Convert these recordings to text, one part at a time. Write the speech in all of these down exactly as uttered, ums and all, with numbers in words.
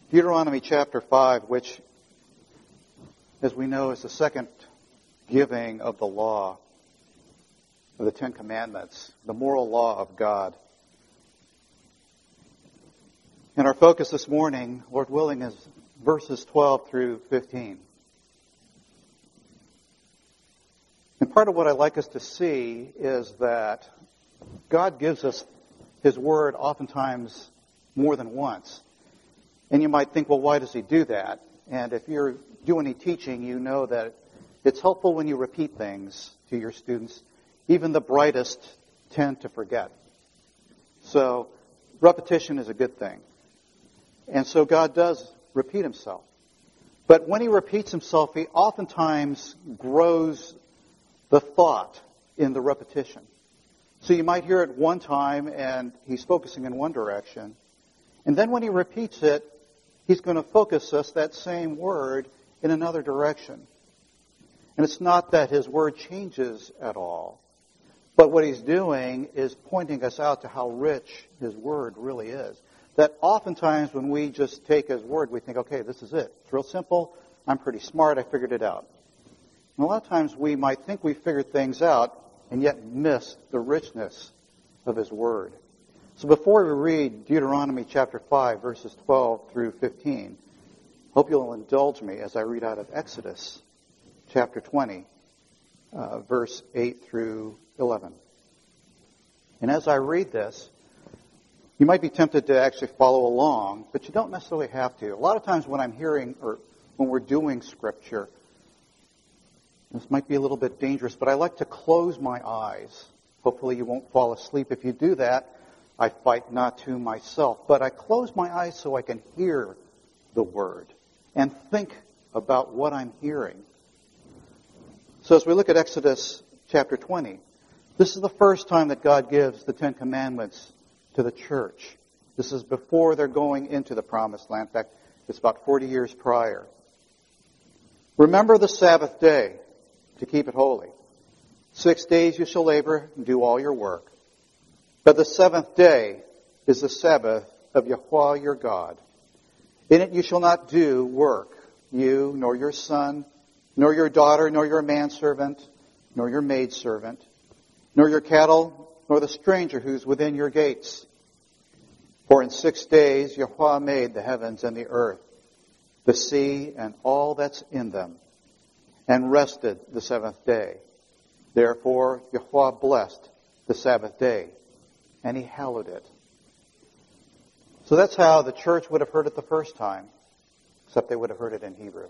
Deuteronomy chapter five, which, as we know, is the second giving of the law, of the Ten Commandments, the moral law of God. And our focus this morning, Lord willing, is verses twelve through fifteen. And part of what I'd like us to see is that God gives us His Word oftentimes more than once. And you might think, well, why does He do that? And if you're doing any teaching, you know that it's helpful when you repeat things to your students. Even the brightest tend to forget. So repetition is a good thing. And so God does repeat Himself. But when He repeats Himself, He oftentimes grows the thought in the repetition. So you might hear it one time and He's focusing in one direction. And then when He repeats it, He's going to focus us, that same word, in another direction. And it's not that His Word changes at all. But what He's doing is pointing us out to how rich His Word really is. That oftentimes when we just take His Word, we think, okay, this is it. It's real simple. I'm pretty smart. I figured it out. And a lot of times we might think we figured things out and yet miss the richness of His Word. So before we read Deuteronomy chapter five, verses twelve through fifteen, hope you'll indulge me as I read out of Exodus chapter twenty, uh, verse eight through eleven. And as I read this, you might be tempted to actually follow along, but you don't necessarily have to. A lot of times when I'm hearing, or when we're doing Scripture, this might be a little bit dangerous, but I like to close my eyes. Hopefully you won't fall asleep. If you do that, I fight not to myself. But I close my eyes so I can hear the Word and think about what I'm hearing. So as we look at Exodus chapter twenty, this is the first time that God gives the Ten Commandments to the church. This is before they're going into the Promised Land. In fact, it's about forty years prior. Remember the Sabbath day to keep it holy. Six days you shall labor and do all your work. But the seventh day is the Sabbath of Yahweh your God. In it you shall not do work, you, nor your son, nor your daughter, nor your manservant, nor your maidservant, nor your cattle, nor the stranger who's within your gates. For in six days Yahweh made the heavens and the earth, the sea and all that's in them, and rested the seventh day. Therefore Yahweh blessed the Sabbath day, and He hallowed it. So that's how the church would have heard it the first time, except they would have heard it in Hebrew.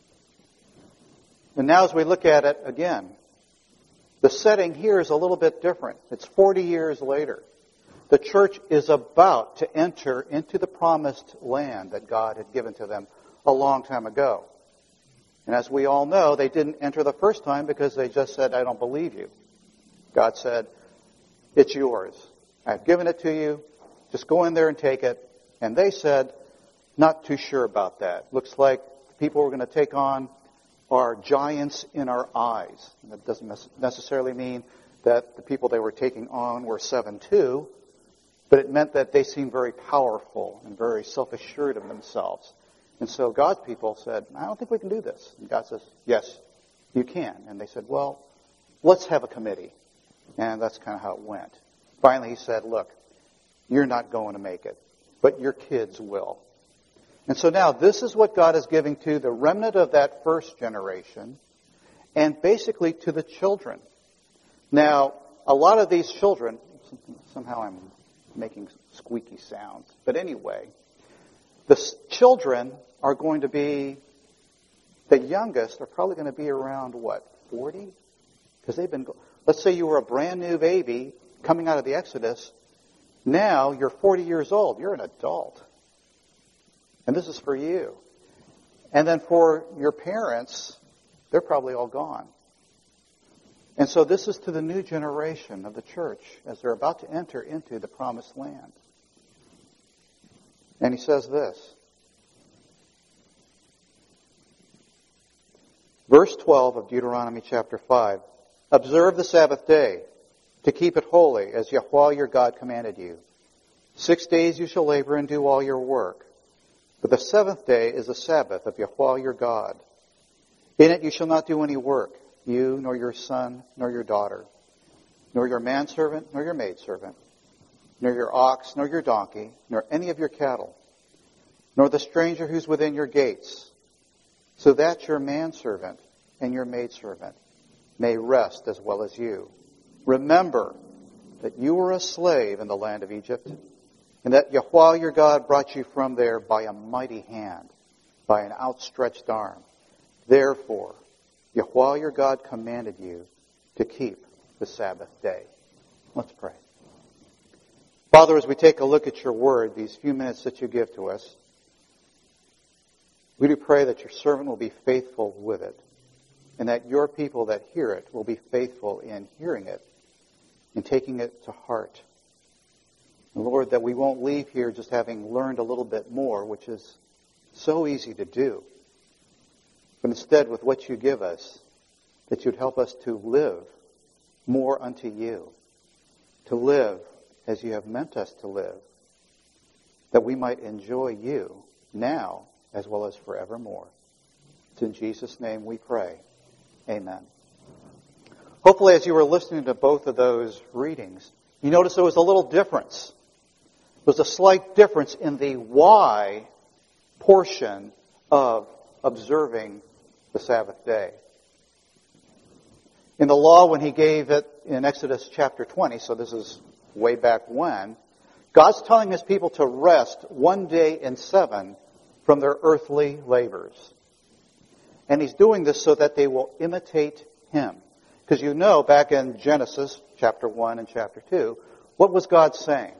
And now as we look at it again, the setting here is a little bit different. It's forty years later. The church is about to enter into the promised land that God had given to them a long time ago. And as we all know, they didn't enter the first time because they just said, I don't believe you. God said, it's yours. I've given it to you. Just go in there and take it. And they said, not too sure about that. Looks like the people we're going to take on are giants in our eyes. And that doesn't necessarily mean that the people they were taking on were seven two, but it meant that they seemed very powerful and very self-assured of themselves. And so God's people said, I don't think we can do this. And God says, yes, you can. And they said, well, let's have a committee. And that's kind of how it went. Finally, He said, look, you're not going to make it, but your kids will. And so now this is what God is giving to the remnant of that first generation and basically to the children. Now, a lot of these children, somehow I'm making squeaky sounds, but anyway, the children are going to be, the youngest are probably going to be around, what, forty? Because they've been, let's say you were a brand new baby coming out of the Exodus. Now you're forty years old. You're an adult. And this is for you. And then for your parents, they're probably all gone. And so this is to the new generation of the church as they're about to enter into the promised land. And He says this. Verse twelve of Deuteronomy chapter five. Observe the Sabbath day to keep it holy as Yahweh your God commanded you. Six days you shall labor and do all your work. But the seventh day is the Sabbath of Yahweh your God. In it you shall not do any work, you, nor your son, nor your daughter, nor your manservant, nor your maidservant, nor your ox, nor your donkey, nor any of your cattle, nor the stranger who's within your gates, so that your manservant and your maidservant may rest as well as you. Remember that you were a slave in the land of Egypt, and that Yahweh your God brought you from there by a mighty hand, by an outstretched arm. Therefore, Yahweh your God commanded you to keep the Sabbath day. Let's pray. Father, as we take a look at your word, these few minutes that you give to us, we do pray that your servant will be faithful with it, and that your people that hear it will be faithful in hearing it and taking it to heart. And Lord, that we won't leave here just having learned a little bit more, which is so easy to do. But instead, with what you give us, that you'd help us to live more unto you, to live as you have meant us to live, that we might enjoy you now as well as forevermore. It's in Jesus' name we pray. Amen. Hopefully, as you were listening to both of those readings, you notice there was a little difference. There was a slight difference in the why portion of observing the Sabbath day. In the law, when he gave it in Exodus chapter twenty, so this is way back when, God's telling his people to rest one day in seven from their earthly labors. And he's doing this so that they will imitate him. Because you know, back in Genesis chapter one and chapter two, what was God saying?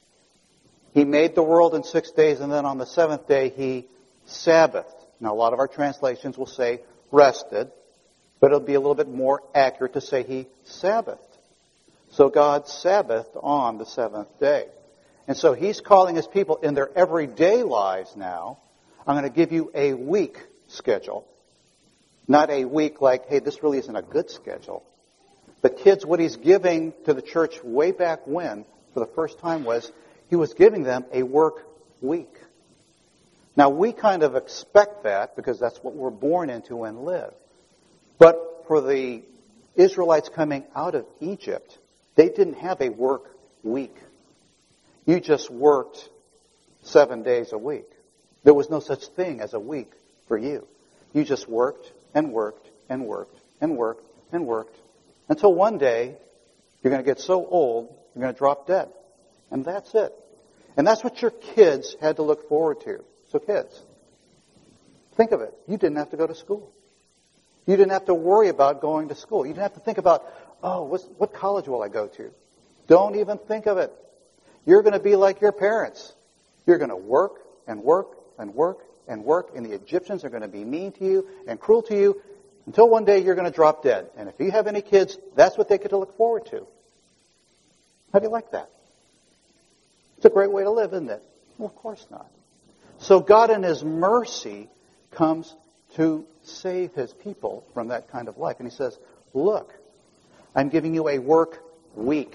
He made the world in six days, and then on the seventh day he Sabbathed. Now, a lot of our translations will say rested, but it'll be a little bit more accurate to say he Sabbathed. So God Sabbathed on the seventh day. And so he's calling his people in their everyday lives now, I'm going to give you a week schedule. Not a week like, hey, this really isn't a good schedule. But kids, what he's giving to the church way back when, for the first time, was he was giving them a work week. Now, we kind of expect that because that's what we're born into and live. But for the Israelites coming out of Egypt, they didn't have a work week. You just worked seven days a week. There was no such thing as a week for you. You just worked and worked and worked and worked and worked until one day you're going to get so old you're going to drop dead. And that's it. And that's what your kids had to look forward to. So kids, think of it. You didn't have to go to school. You didn't have to worry about going to school. You didn't have to think about, oh, what's, what college will I go to? Don't even think of it. You're going to be like your parents. You're going to work and work and work and work, and the Egyptians are going to be mean to you and cruel to you until one day you're going to drop dead. And if you have any kids, that's what they get to look forward to. How do you like that? It's a great way to live, isn't it? Well, of course not. So God in his mercy comes to save his people from that kind of life. And he says, look, I'm giving you a work week.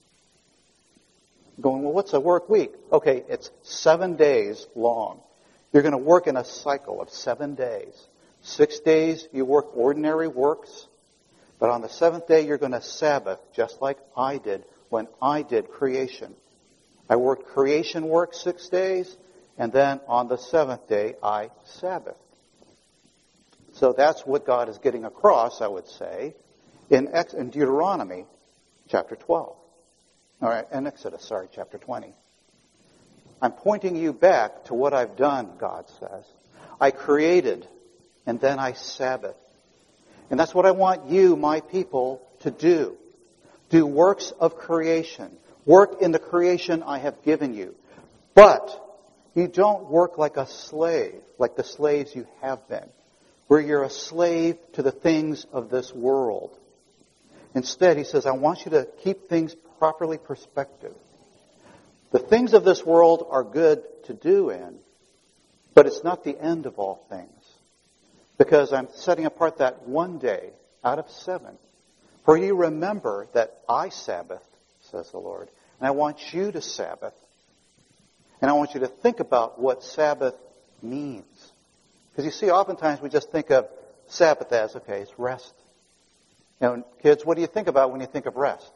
Going, well, what's a work week? Okay, it's seven days long. You're going to work in a cycle of seven days. Six days you work ordinary works, but on the seventh day you're going to Sabbath, just like I did when I did creation. I worked creation work six days, and then on the seventh day I Sabbathed. So that's what God is getting across, I would say, in, Ex- in Deuteronomy chapter twelve. All right, in Exodus, sorry, chapter twenty. I'm pointing you back to what I've done, God says. I created, and then I Sabbathed. And that's what I want you, my people, to do. Do works of creation. Work in the creation I have given you. But you don't work like a slave, like the slaves you have been, where you're a slave to the things of this world. Instead, he says, I want you to keep things properly perspective. The things of this world are good to do in, but it's not the end of all things. Because I'm setting apart that one day out of seven, for you remember that I Sabbath, says the Lord. And I want you to Sabbath. And I want you to think about what Sabbath means. Because you see, oftentimes we just think of Sabbath as, okay, it's rest. You know, kids, what do you think about when you think of rest?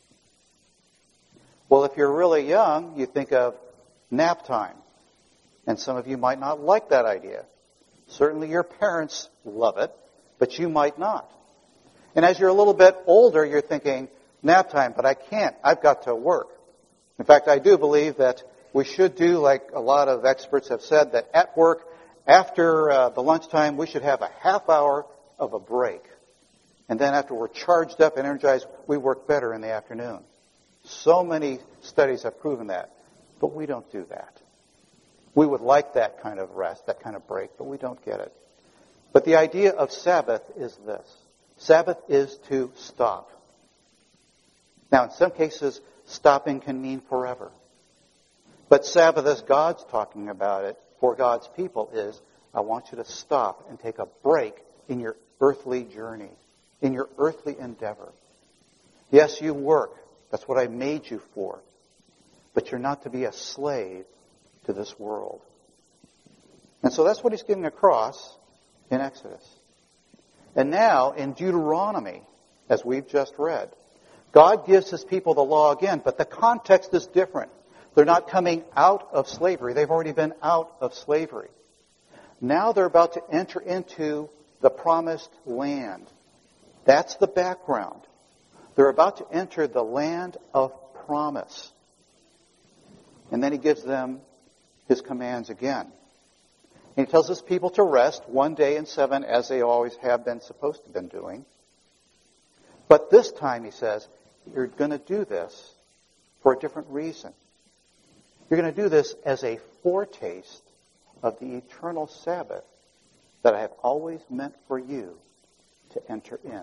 Well, if you're really young, you think of nap time. And some of you might not like that idea. Certainly your parents love it, but you might not. And as you're a little bit older, you're thinking, nap time, but I can't. I've got to work. In fact, I do believe that we should do, like a lot of experts have said, that at work, after uh, the lunchtime, we should have a half hour of a break. And then after we're charged up and energized, we work better in the afternoon. So many studies have proven that. But we don't do that. We would like that kind of rest, that kind of break, but we don't get it. But the idea of Sabbath is this. Sabbath is to stop. Now, in some cases, stopping can mean forever. But Sabbath, as God's talking about it, for God's people is, I want you to stop and take a break in your earthly journey, in your earthly endeavor. Yes, you work. That's what I made you for. But you're not to be a slave to this world. And so that's what he's getting across in Exodus. And now in Deuteronomy, as we've just read, God gives his people the law again, but the context is different. They're not coming out of slavery. They've already been out of slavery. Now they're about to enter into the promised land. That's the background. They're about to enter the land of promise. And then he gives them his commands again. And he tells his people to rest one day in seven, as they always have been supposed to have been doing. But this time, he says, you're going to do this for a different reason. You're going to do this as a foretaste of the eternal Sabbath that I have always meant for you to enter in.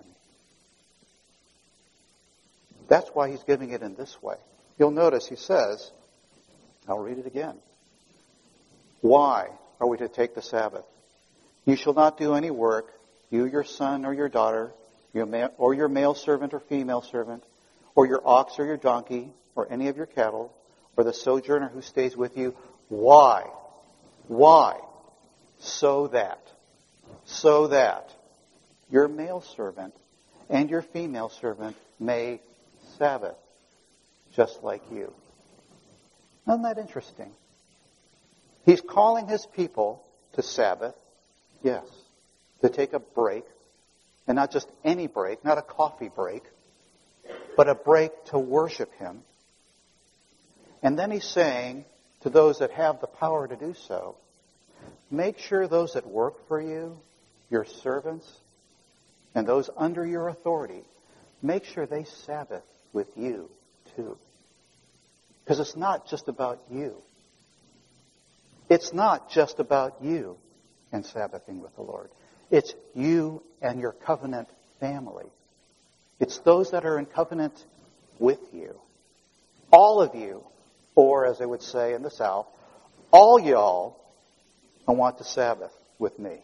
That's why he's giving it in this way. You'll notice he says, I'll read it again. Why are we to take the Sabbath? You shall not do any work, you, your son or your daughter, your ma- or your male servant or female servant, or your ox or your donkey, or any of your cattle, or the sojourner who stays with you. Why? Why? So that, so that your male servant and your female servant may Sabbath, just like you. Isn't that interesting? He's calling his people to Sabbath, yes, to take a break, and not just any break, not a coffee break, but a break to worship him. And then he's saying to those that have the power to do so, make sure those that work for you, your servants, and those under your authority, make sure they Sabbath with you too. Because it's not just about you. It's not just about you and Sabbathing with the Lord. It's you and your covenant family. It's those that are in covenant with you. All of you, or as they would say in the South, all y'all want to Sabbath with me.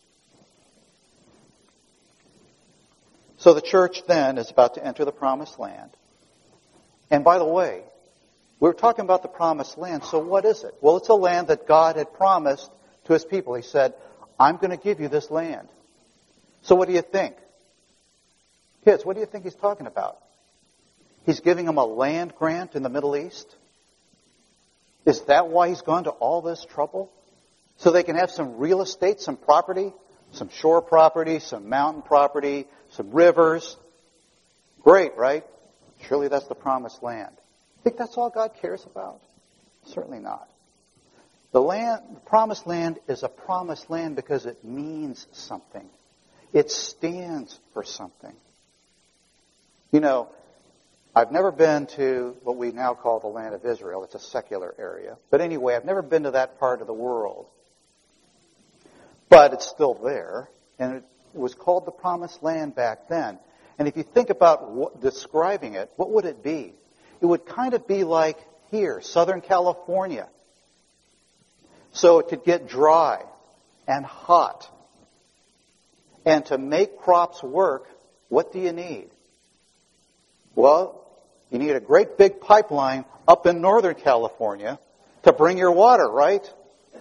So the church then is about to enter the promised land. And by the way, we're talking about the promised land, so what is it? Well, it's a land that God had promised to his people. He said, I'm going to give you this land. So what do you think? Kids, what do you think he's talking about? He's giving them a land grant in the Middle East? Is that why he's gone to all this trouble? So they can have some real estate, some property, some shore property, some mountain property, some rivers. Great, right? Surely that's the promised land. Think that's all God cares about? Certainly not. The land, the promised land is a promised land because it means something. It stands for something. You know, I've never been to what we now call the land of Israel. It's a secular area. But anyway, I've never been to that part of the world. But it's still there. And it was called the promised land back then. And if you think about what, describing it, what would it be? It would kind of be like here, Southern California. So it could get dry and hot. And to make crops work, what do you need? Well, you need a great big pipeline up in Northern California to bring your water, right?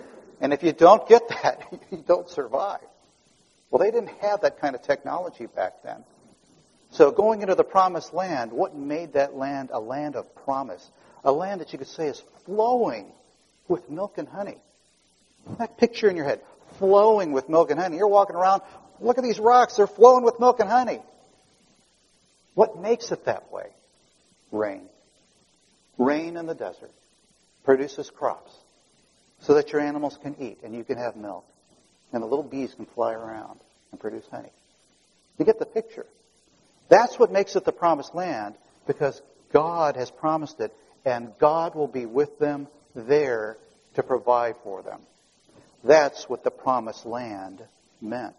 And if you don't get that, you don't survive. Well, they didn't have that kind of technology back then. So going into the promised land, what made that land a land of promise? A land that you could say is flowing with milk and honey. That picture in your head, flowing with milk and honey. You're walking around, look at these rocks, they're flowing with milk and honey. What makes it that way? Rain. Rain in the desert produces crops so that your animals can eat and you can have milk. And the little bees can fly around and produce honey. You get the picture. That's what makes it the promised land, because God has promised it, and God will be with them there to provide for them. That's what the promised land meant.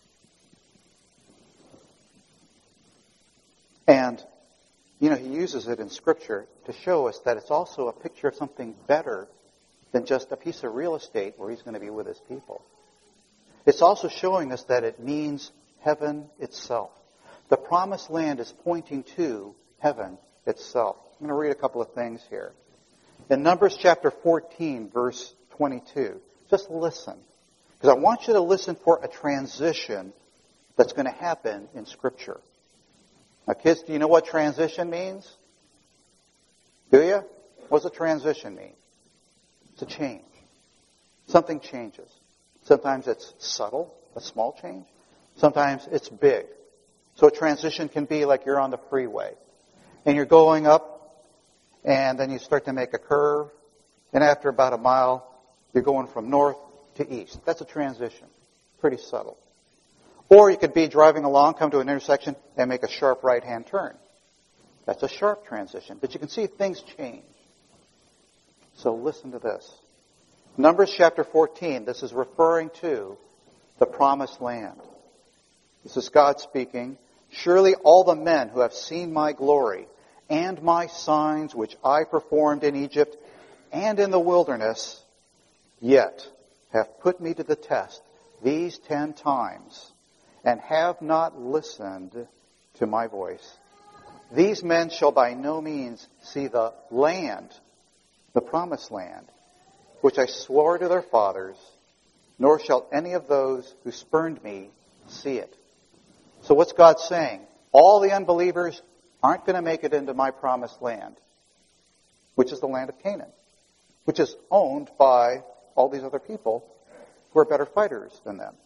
And, you know, he uses it in Scripture to show us that it's also a picture of something better than just a piece of real estate where he's going to be with his people. It's also showing us that it means heaven itself. The promised land is pointing to heaven itself. I'm going to read a couple of things here. In Numbers chapter fourteen, verse twenty-two, just listen. Because I want you to listen for a transition that's going to happen in Scripture. Now, kids, do you know what transition means? Do you? What does a transition mean? It's a change. Something changes. Sometimes it's subtle, a small change. Sometimes it's big. So a transition can be like you're on the freeway. And you're going up, and then you start to make a curve. And after about a mile, you're going from north to east. That's a transition. Pretty subtle. Or you could be driving along, come to an intersection, and make a sharp right-hand turn. That's a sharp transition. But you can see things change. So listen to this. Numbers chapter fourteen, this is referring to the promised land. This is God speaking. Surely all the men who have seen my glory and my signs which I performed in Egypt and in the wilderness, yet have put me to the test these ten times, and have not listened to my voice. These men shall by no means see the land, the promised land, which I swore to their fathers, nor shall any of those who spurned me see it. So what's God saying? All the unbelievers aren't going to make it into my promised land, which is the land of Canaan, which is owned by all these other people who are better fighters than them.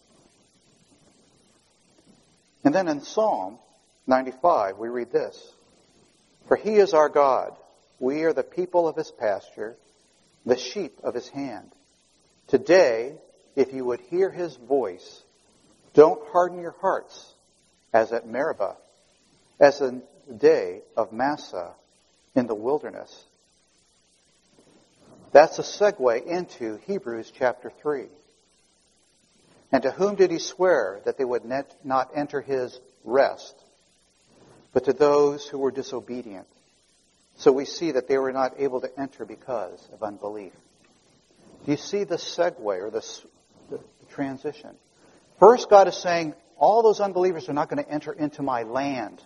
And then in Psalm ninety-five, we read this. For he is our God. We are the people of his pasture, the sheep of his hand. Today, if you would hear his voice, don't harden your hearts as at Meribah, as in the day of Massah in the wilderness. That's a segue into Hebrews chapter three. And to whom did he swear that they would not enter his rest, but to those who were disobedient? So we see that they were not able to enter because of unbelief. Do you see the segue or the, the transition? First, God is saying, all those unbelievers are not going to enter into my land.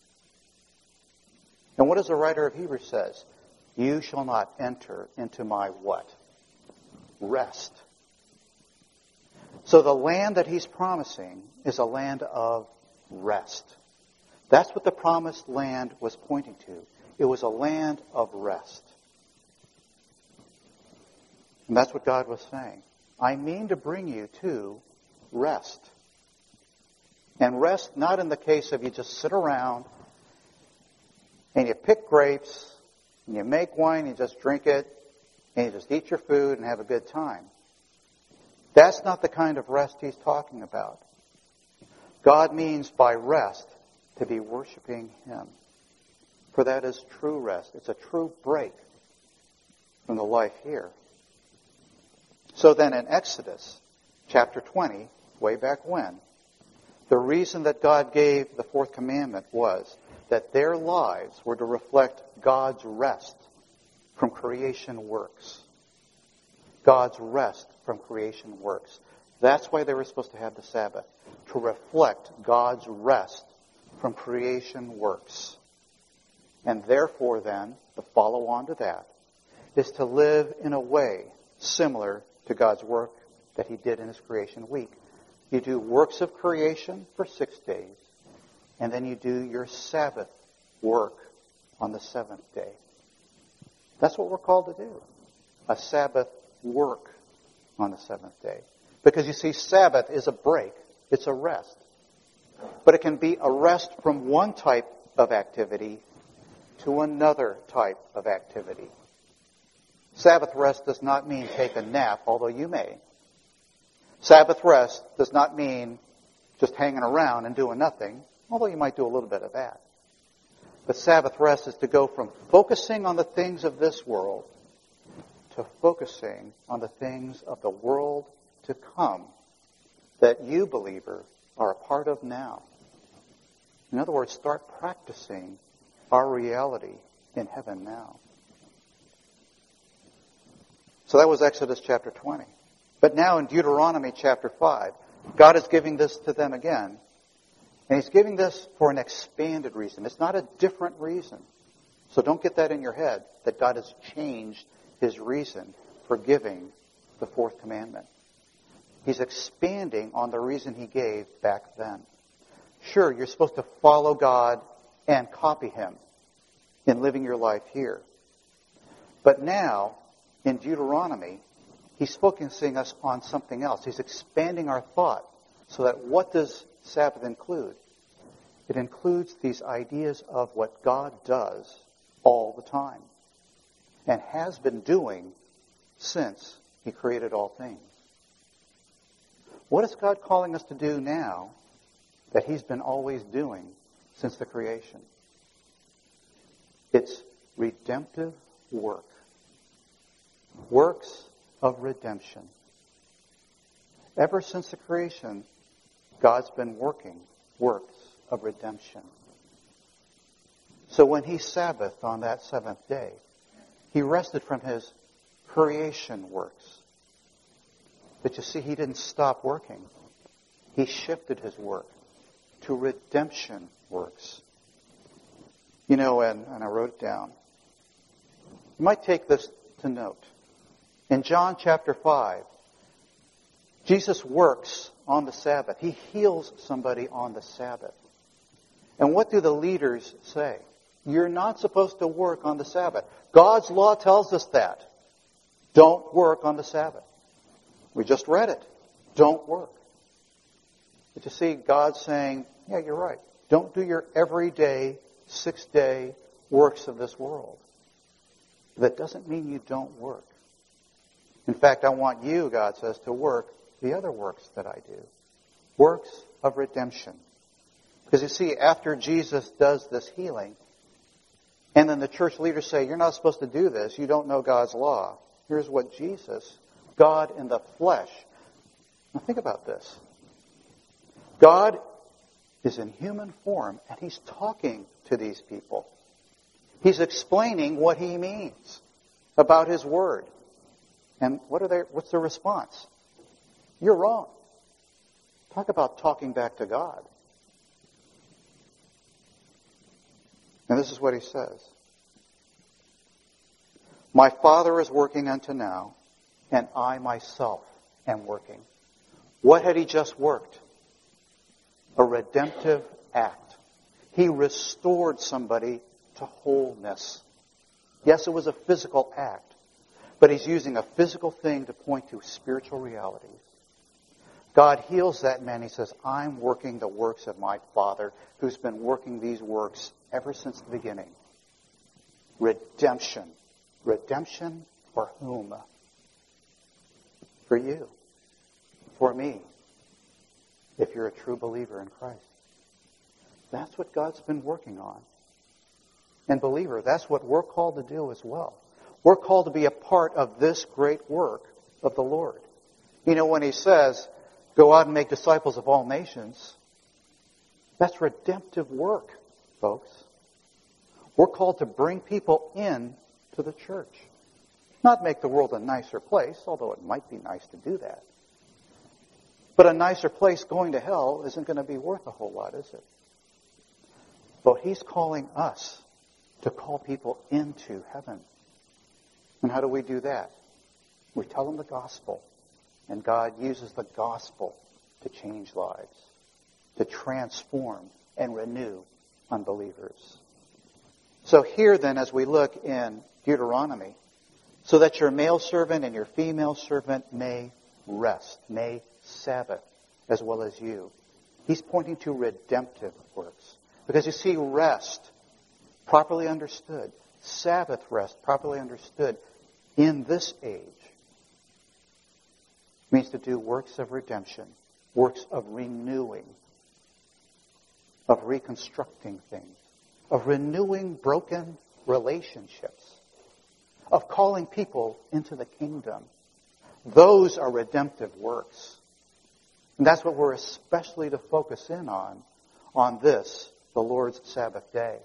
And what does the writer of Hebrews says? You shall not enter into my what? Rest. So the land that he's promising is a land of rest. That's what the promised land was pointing to. It was a land of rest. And that's what God was saying. I mean to bring you to rest. And rest not in the case of you just sit around and you pick grapes and you make wine, you just drink it, and you just eat your food and have a good time. That's not the kind of rest he's talking about. God means by rest to be worshiping him. For that is true rest. It's a true break from the life here. So then in Exodus chapter twenty, way back when, the reason that God gave the fourth commandment was that their lives were to reflect God's rest from creation works. God's rest from creation works. That's why they were supposed to have the Sabbath, to reflect God's rest from creation works. And therefore then, the follow on to that is to live in a way similar to God's work that he did in his creation week. You do works of creation for six days, and then you do your Sabbath work on the seventh day. That's what we're called to do. A Sabbath work on the seventh day. Because you see, Sabbath is a break. It's a rest. But it can be a rest from one type of activity to another type of activity. Sabbath rest does not mean take a nap, although you may. Sabbath rest does not mean just hanging around and doing nothing, although you might do a little bit of that. But Sabbath rest is to go from focusing on the things of this world to focusing on the things of the world to come that you, believer, are a part of now. In other words, start practicing our reality in heaven now. So that was Exodus chapter twenty. But now in Deuteronomy chapter five, God is giving this to them again. And he's giving this for an expanded reason. It's not a different reason. So don't get that in your head, that God has changed his reason for giving the fourth commandment. He's expanding on the reason he gave back then. Sure, you're supposed to follow God and copy him in living your life here. But now, in Deuteronomy, he's focusing us on something else. He's expanding our thought so that what does Sabbath include? It includes these ideas of what God does all the time and has been doing since he created all things. What is God calling us to do now that he's been always doing since the creation? It's redemptive work. Works of redemption. Ever since the creation, God's been working works of redemption. So when he Sabbathed on that seventh day, he rested from his creation works. But you see, he didn't stop working. He shifted his work to redemption works. You know, and, and I wrote it down. You might take this to note. In John chapter five, Jesus works on the Sabbath. He heals somebody on the Sabbath. And what do the leaders say? You're not supposed to work on the Sabbath. God's law tells us that. Don't work on the Sabbath. We just read it. Don't work. But you see, God's saying, yeah, you're right. Don't do your everyday, six-day works of this world. That doesn't mean you don't work. In fact, I want you, God says, to work the other works that I do. Works of redemption. Because you see, after Jesus does this healing, and then the church leaders say, you're not supposed to do this, you don't know God's law. Here's what Jesus, God in the flesh. Now think about this. God is in human form, and he's talking to these people. He's explaining what he means about his word. And what are they, what's their response? You're wrong. Talk about talking back to God. And this is what he says. My Father is working unto now, and I myself am working. What had he just worked? A redemptive act. He restored somebody to wholeness. Yes, it was a physical act, but he's using a physical thing to point to spiritual realities. God heals that man. He says, I'm working the works of my Father who's been working these works ever since the beginning. Redemption. Redemption for whom? For you. For me. If you're a true believer in Christ. That's what God's been working on. And believer, that's what we're called to do as well. We're called to be a part of this great work of the Lord. You know, when he says, go out and make disciples of all nations, that's redemptive work, folks. We're called to bring people in to the church. Not make the world a nicer place, although it might be nice to do that. But a nicer place going to hell isn't going to be worth a whole lot, is it? But he's calling us to call people into heaven. And how do we do that? We tell them the gospel. And God uses the gospel to change lives, to transform and renew unbelievers. So here then, as we look in Deuteronomy, so that your male servant and your female servant may rest, may Sabbath, as well as you. He's pointing to redemptive works. Because you see, rest, properly understood, Sabbath rest, properly understood, in this age, means to do works of redemption, works of renewing, of reconstructing things, of renewing broken relationships, of calling people into the kingdom. Those are redemptive works. And that's what we're especially to focus in on, on this, the Lord's Sabbath day.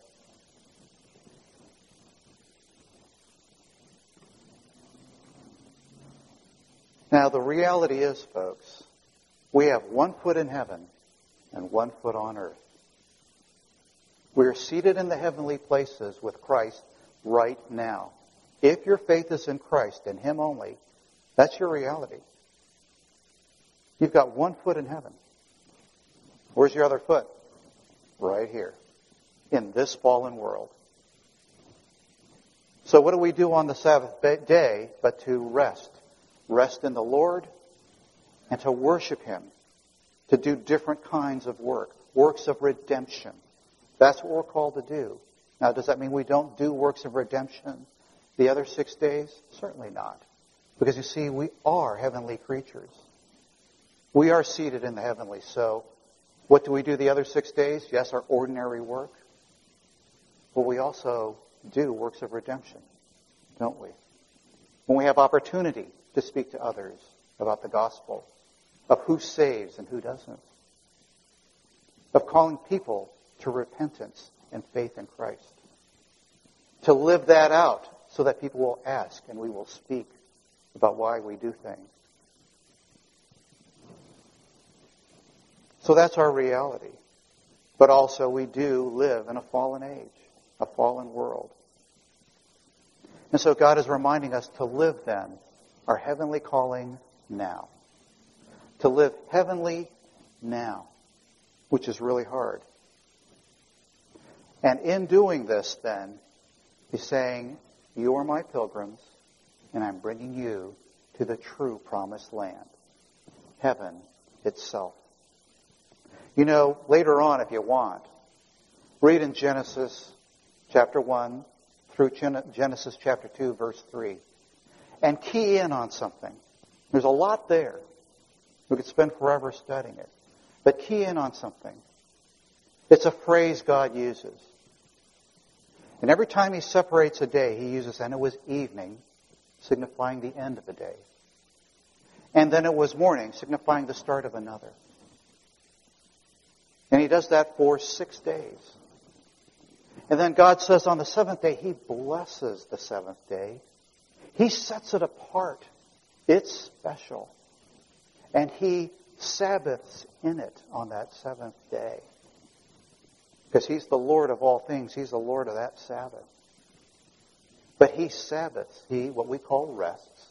Now, the reality is, folks, we have one foot in heaven and one foot on earth. We are seated in the heavenly places with Christ right now. If your faith is in Christ, in Him only, that's your reality. You've got one foot in heaven. Where's your other foot? Right here, in this fallen world. So what do we do on the Sabbath day but to rest? Rest in the Lord and to worship Him, to do different kinds of work, works of redemption. That's what we're called to do. Now, does that mean we don't do works of redemption the other six days? Certainly not. Because you see, we are heavenly creatures. We are seated in the heavenly. So, what do we do the other six days? Yes, our ordinary work. But we also do works of redemption, don't we? When we have opportunity to speak to others about the gospel, of who saves and who doesn't, of calling people to repentance and faith in Christ, to live that out so that people will ask and we will speak about why we do things. So that's our reality. But also we do live in a fallen age, a fallen world. And so God is reminding us to live then our heavenly calling now. To live heavenly now, which is really hard. And in doing this then, He's saying, you are my pilgrims, and I'm bringing you to the true promised land, heaven itself. You know, later on, if you want, read in Genesis chapter one through Genesis chapter two, verse three, and key in on something. There's a lot there. We could spend forever studying it. But key in on something. It's a phrase God uses. And every time He separates a day, He uses, and it was evening, signifying the end of the day. And then it was morning, signifying the start of another. And He does that for six days. And then God says on the seventh day, He blesses the seventh day. He sets it apart. It's special. And He Sabbaths in it on that seventh day. Because He's the Lord of all things. He's the Lord of that Sabbath. But He Sabbaths. He, what we call rests.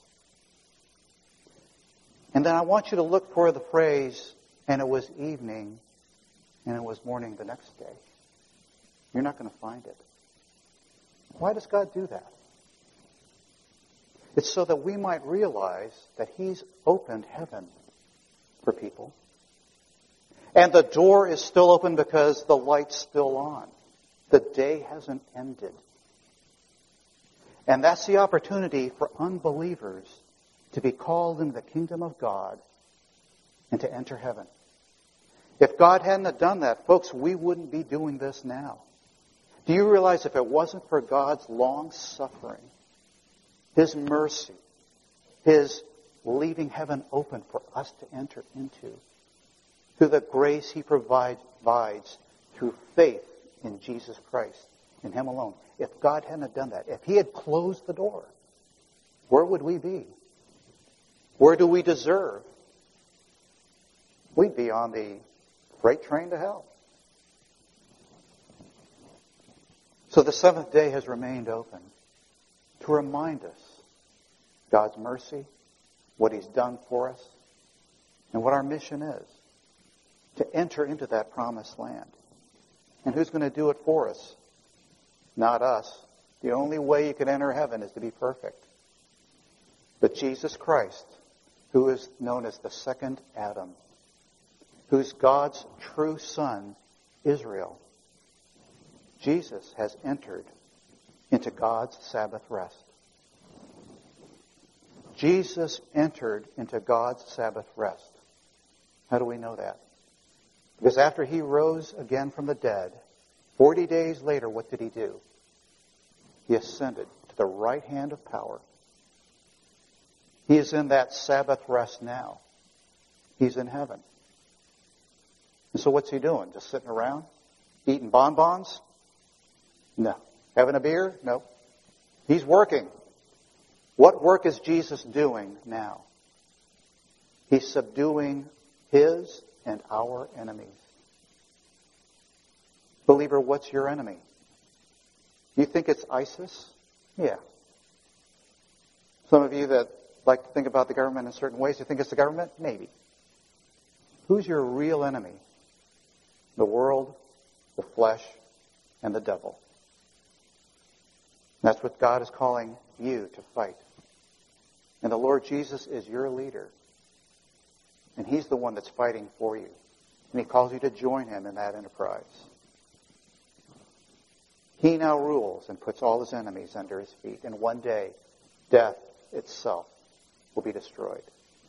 And then I want you to look for the phrase, and it was evening, and it was morning the next day. You're not going to find it. Why does God do that? It's so that we might realize that He's opened heaven for people. And the door is still open because the light's still on. The day hasn't ended. And that's the opportunity for unbelievers to be called into the kingdom of God and to enter heaven. If God hadn't have done that, folks, we wouldn't be doing this now. Do you realize if it wasn't for God's long suffering, His mercy, His leaving heaven open for us to enter into, through the grace He provides through faith in Jesus Christ, in Him alone. If God hadn't have done that, if He had closed the door, where would we be? Where do we deserve? We'd be on the freight train to hell. So the seventh day has remained open to remind us God's mercy, what He's done for us, and what our mission is, to enter into that promised land. And who's going to do it for us? Not us. The only way you can enter heaven is to be perfect. But Jesus Christ, who is known as the second Adam, who's God's true son, Israel, Jesus has entered into God's Sabbath rest. Jesus entered into God's Sabbath rest. How do we know that? Because after he rose again from the dead, forty days later, what did he do? He ascended to the right hand of power. He is in that Sabbath rest now. He's in heaven. And so what's he doing? Just sitting around? Eating bonbons? No. Having a beer? No. He's working. What work is Jesus doing now? He's subduing his and our enemies. Believer, what's your enemy? You think it's ISIS? Yeah. Some of you that like to think about the government in certain ways, you think it's the government? Maybe. Who's your real enemy? The world, the flesh, and the devil. That's what God is calling you to fight. And the Lord Jesus is your leader. And he's the one that's fighting for you. And he calls you to join him in that enterprise. He now rules and puts all his enemies under his feet. And one day, death itself will be destroyed.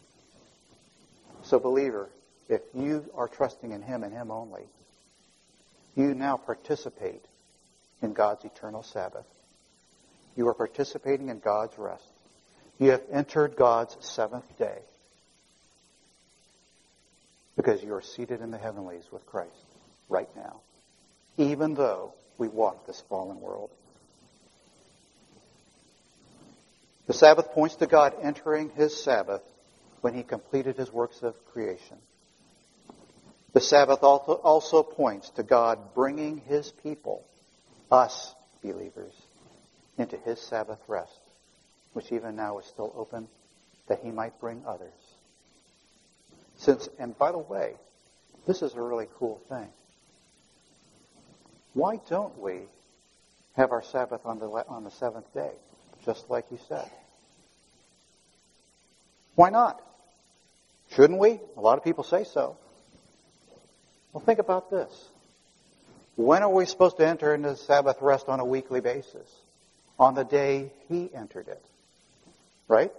So, believer, if you are trusting in him and him only, you now participate in God's eternal Sabbath. You are participating in God's rest. You have entered God's seventh day because you are seated in the heavenlies with Christ right now, even though we walk this fallen world. The Sabbath points to God entering his Sabbath when he completed his works of creation. The Sabbath also points to God bringing his people, us believers, into his Sabbath rest, which even now is still open, that he might bring others. Since, and by the way, this is a really cool thing. Why don't we have our Sabbath on the on the seventh day, just like you said? Why not? Shouldn't we? A lot of people say so. Well, think about this. When are we supposed to enter into the Sabbath rest on a weekly basis? On the day he entered it. Right?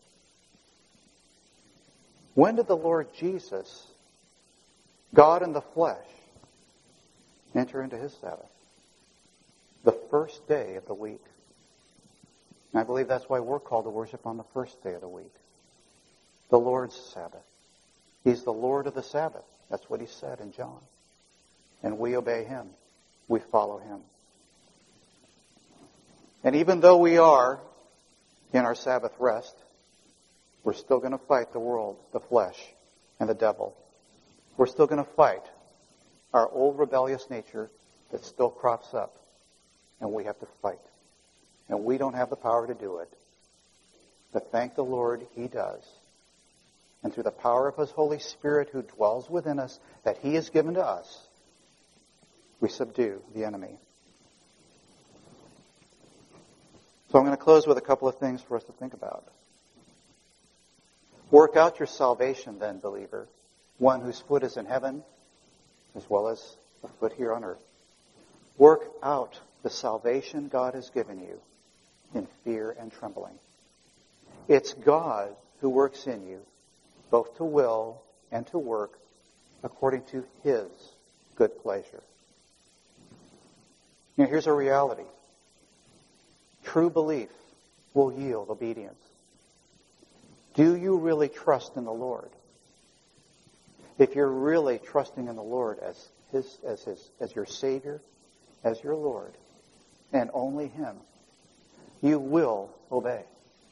When did the Lord Jesus, God in the flesh, enter into his Sabbath? The first day of the week. And I believe that's why we're called to worship on the first day of the week. The Lord's Sabbath. He's the Lord of the Sabbath. That's what he said in John. And we obey him. We follow him. And even though we are in our Sabbath rest, we're still going to fight the world, the flesh, and the devil. We're still going to fight our old rebellious nature that still crops up. And we have to fight. And we don't have the power to do it. But thank the Lord, he does. And through the power of his Holy Spirit who dwells within us, that he has given to us, we subdue the enemy. So I'm going to close with a couple of things for us to think about. Work out your salvation then, believer, one whose foot is in heaven, as well as a foot here on earth. Work out the salvation God has given you in fear and trembling. It's God who works in you, both to will and to work according to his good pleasure. Now, here's a reality. True belief will yield obedience. Do you really trust in the Lord? If you're really trusting in the Lord as his, as his, as your Savior, as your Lord, and only him, you will obey.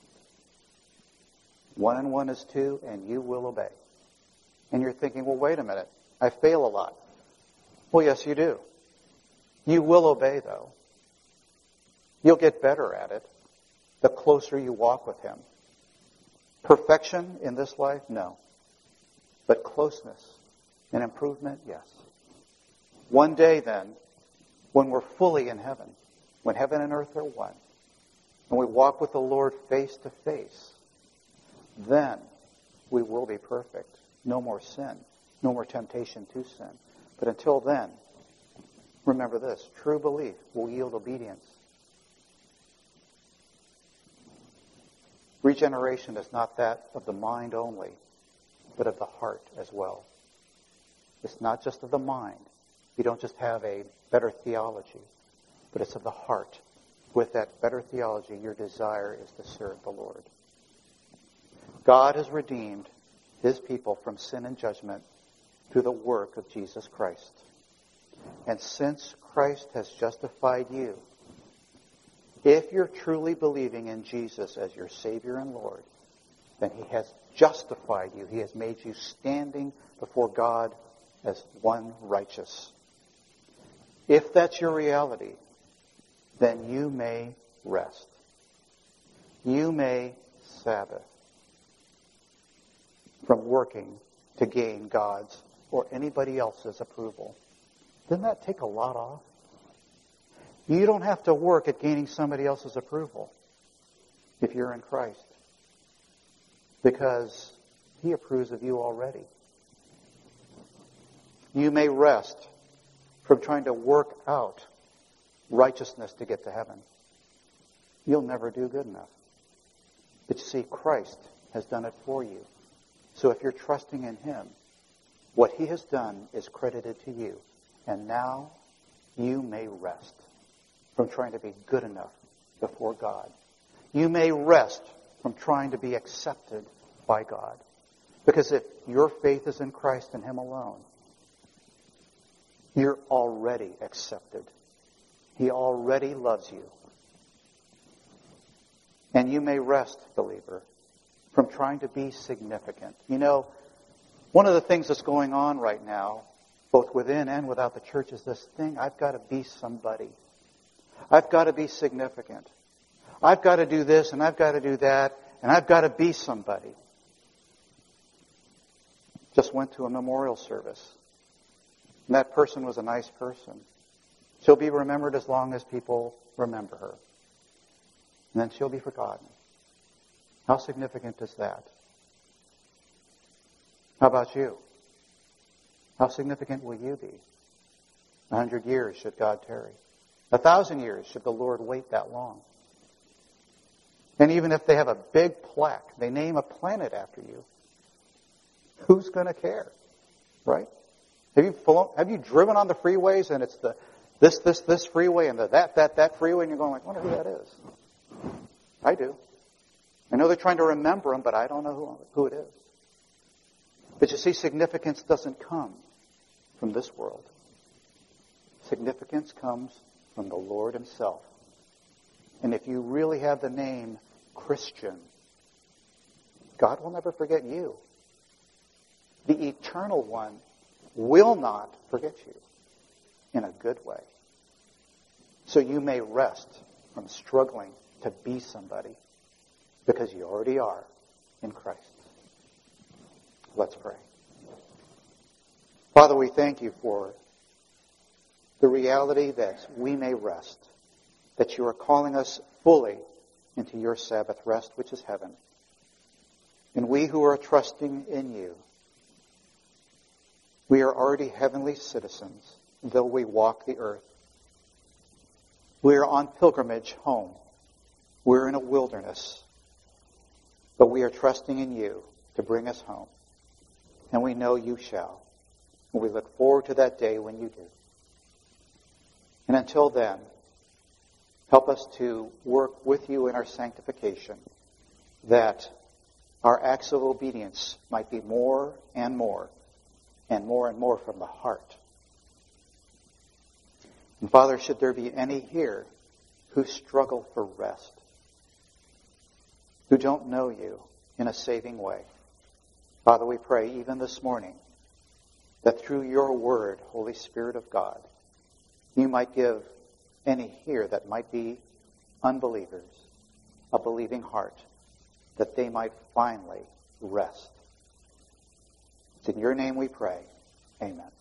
One and one is two, and you will obey. And you're thinking, well, wait a minute. I fail a lot. Well, yes, you do. You will obey, though. You'll get better at it the closer you walk with him. Perfection in this life? No. But closeness and improvement, yes. One day then, when we're fully in heaven, when heaven and earth are one, and we walk with the Lord face to face, then we will be perfect. No more sin. No more temptation to sin. But until then, remember this, true belief will yield obedience. Regeneration is not that of the mind only, but of the heart as well. It's not just of the mind. You don't just have a better theology, but it's of the heart. With that better theology, your desire is to serve the Lord. God has redeemed His people from sin and judgment through the work of Jesus Christ. And since Christ has justified you, if you're truly believing in Jesus as your Savior and Lord, then He has justified you. He has made you standing before God as one righteous. If that's your reality, then you may rest. You may Sabbath from working to gain God's or anybody else's approval. Doesn't that take a lot off? You don't have to work at gaining somebody else's approval if you're in Christ, because He approves of you already. You may rest from trying to work out righteousness to get to heaven. You'll never do good enough. But you see, Christ has done it for you. So if you're trusting in Him, what He has done is credited to you. And now you may rest from trying to be good enough before God. You may rest from trying to be accepted by God. Because if your faith is in Christ and Him alone, you're already accepted. He already loves you. And you may rest, believer, from trying to be significant. You know, one of the things that's going on right now, both within and without the church, is this thing, I've got to be somebody. I've got to be significant. I've got to do this and I've got to do that and I've got to be somebody. Just went to a memorial service. And that person was a nice person. She'll be remembered as long as people remember her. And then she'll be forgotten. How significant is that? How about you? How significant will you be? A hundred years should God tarry. A thousand years should the Lord wait that long. And even if they have a big plaque, they name a planet after you, who's going to care? Right? Have you flown, have you driven on the freeways and it's the this, this, this freeway and the that, that, that freeway and you're going like, I wonder who that is. I do. I know they're trying to remember them, but I don't know who, who it is. But you see, significance doesn't come from this world. Significance comes from the Lord Himself. And if you really have the name Christian, God will never forget you. The Eternal One will not forget you in a good way. So you may rest from struggling to be somebody because you already are in Christ. Let's pray. Father, we thank you for the reality that we may rest, that you are calling us fully into your Sabbath rest, which is heaven. And we who are trusting in you, we are already heavenly citizens, though we walk the earth. We are on pilgrimage home. We're in a wilderness. But we are trusting in you to bring us home. And we know you shall. And we look forward to that day when you do. And until then, help us to work with you in our sanctification, that our acts of obedience might be more and more, and more and more from the heart. And Father, should there be any here who struggle for rest, who don't know you in a saving way, Father, we pray even this morning that through your word, Holy Spirit of God, you might give any here that might be unbelievers a believing heart, that they might finally rest. It's in your name we pray. Amen.